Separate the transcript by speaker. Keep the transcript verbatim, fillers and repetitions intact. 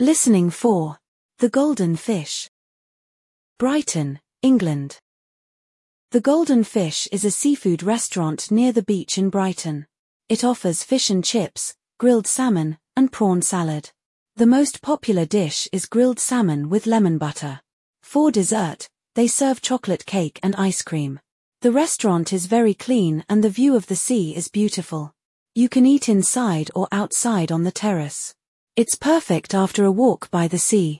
Speaker 1: Listening four. The Golden Fish. Brighton, England. The Golden Fish is a seafood restaurant near the beach in Brighton. It offers fish and chips, grilled salmon, and prawn salad. The most popular dish is grilled salmon with lemon butter. For dessert, they serve chocolate cake and ice cream. The restaurant is very clean and the view of the sea is beautiful. You can eat inside or outside on the terrace. It's perfect after a walk by the sea.